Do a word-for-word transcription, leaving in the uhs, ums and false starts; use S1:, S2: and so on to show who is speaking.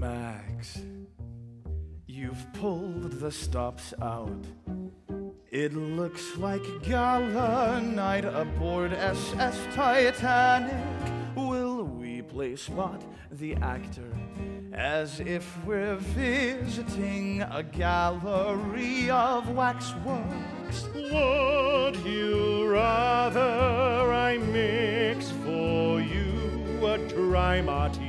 S1: Max, you've pulled the stops out. It looks like gala night aboard S S Titanic. Will we play Spot the actor as if we're visiting a gallery of waxworks?
S2: Would you rather I mix for you a dry martini